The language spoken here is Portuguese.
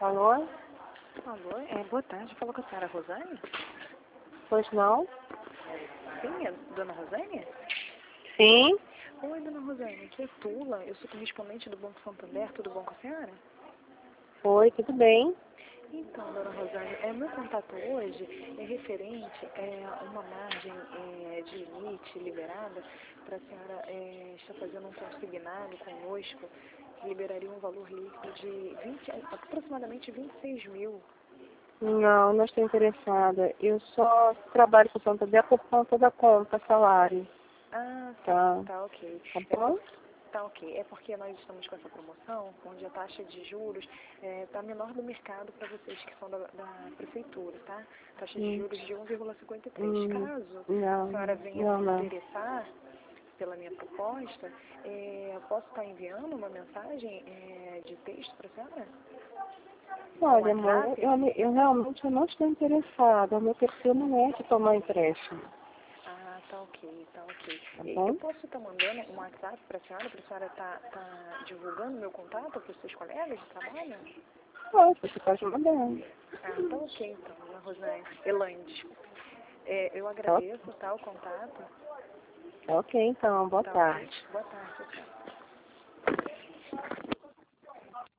Alô? Alô, boa tarde. Falou com a senhora Rosane? Pois não? Sim, é dona Rosane? Sim. Oi, dona Rosane, aqui é Tula. Eu sou correspondente do Banco Santander. Tudo bom com a senhora? Oi, tudo bem? Então, dona Rosane, meu contato hoje é referente a uma margem de limite liberada para a senhora estar fazendo um consignado conosco que liberaria um valor líquido de aproximadamente 26 mil. Não estou interessada. Eu só trabalho com Santander por conta da conta, salário. Ah, Tá. tá ok. Tá bom? Tá ok. É porque nós estamos com essa promoção, onde a taxa de juros está menor do mercado para vocês que são da prefeitura, tá? Taxa de juros de 1,53. Caso a senhora venha se Não. interessar pela minha proposta, eu posso estar enviando uma mensagem de texto para a senhora? Olha, amor, WhatsApp? eu realmente não estou interessada. O meu perfil não é de tomar empréstimo. Ah, tá ok, tá ok. Tá Eu bom? posso estar mandando um WhatsApp para a senhora tá divulgando meu contato para os seus colegas de trabalho? Você pode mandar. Ah, tá ok então, dona Rosane. Elaine, desculpa. Eu Tá agradeço, tá, o contato. ok, então. Boa Tá ok? tarde. Boa tarde, tchau.